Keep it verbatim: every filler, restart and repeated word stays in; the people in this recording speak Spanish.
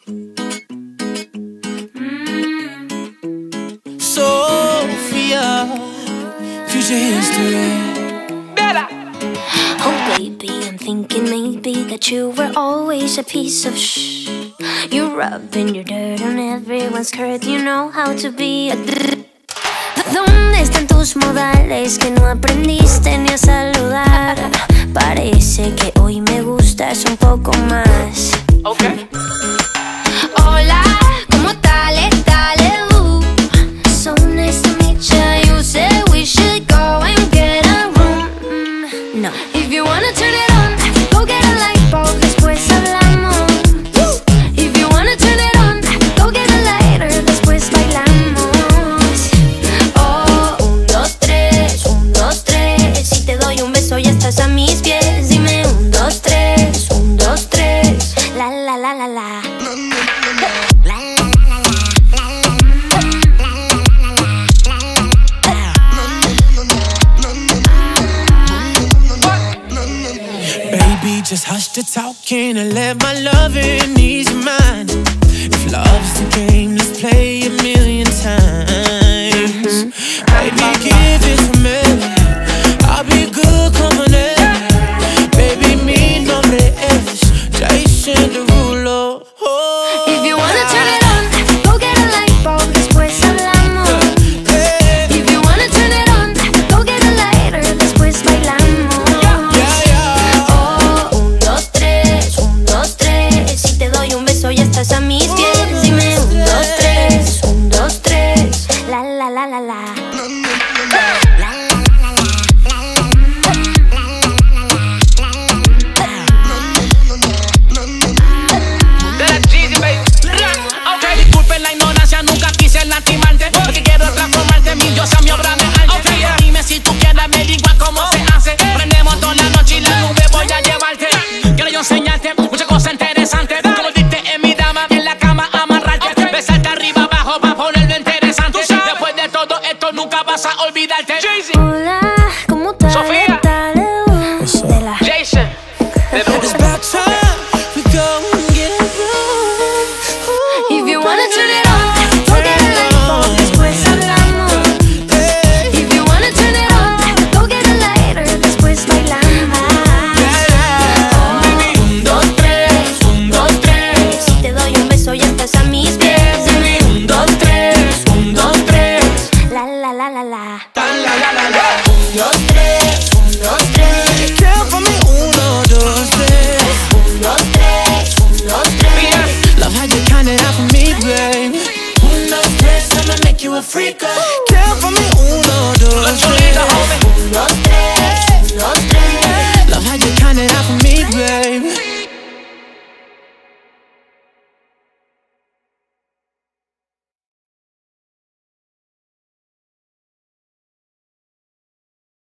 Sophia, future history. Bella. Oh baby, I'm thinking maybe that you were always a piece of shh. You're rubbing your dirt on everyone's skirt. You know how to be a d- ¿Dónde están tus modales que no aprendiste ni a saludar? Parece que hoy me gustas un poco más. Okay. Hola, ¿cómo tal? Dale, uh. So nice to meet you. You said we should go and get a room. Mm, no. If you wanna turn it on, go get a light bulb, después hablamos. If you wanna turn it on, go get a lighter, después bailamos. Oh, un, dos, tres, un, dos, tres. Si te doy un beso ya estás a mis pies. Dime un, dos, tres, un, dos, tres. La, la, la, la, la. Baby, just hush the talking and let my loving ease your mind. If love's the game, let's play a million times. Baby, give it to me. I'll be good, come on in. Baby, mi nombre es Jason Derulo. Oh, if you wanna turn it on, go get a light bulb, después hablamos. yeah. If you wanna turn it on, go get a lighter, después bailamos. Yeah, yeah. Oh, un, dos, tres, un, dos, tres. Si te doy un beso ya estás a mis pies. Dime un, dos, tres, un, dos, tres. La, la, la, la, la. Disculpen la ignorancia, nunca quise lastimarte, porque quiero transformarte mi diosa, mi obra de arte. Okay. Dime si tú quieres averiguar cómo se hace. Prendemos toda la noche y la nube voy a llevarte. Quiero yo enseñarte muchas cosas interesantes. Como diste en mi dama, en la cama amarrarte. Okay. Besarte arriba, abajo, pa' ponerlo interesante. Después de todo esto nunca vas a olvidarte. Hola, ¿cómo estás? Sofía. De la Jason. It's about time we go and get a room. If you wanna turn it on, go get a light bulb, después hablamos. If you wanna turn it on, go get a lighter, después bailamos. Oh, un, dos, tres, un, dos, tres. Si te doy un beso ya estás a mis pies. Dime un, dos, tres, un, dos, tres. La, la, la, la, la. Un, dos, tres, un, dos, tres. Count for me, uno, dos, tres. Un, dos, tres, un, dos, tres. Love how you count it out for me, babe. Uno, tres, I'ma make you a freak. Count for me, uno, dos, tres. Un, dos, tres.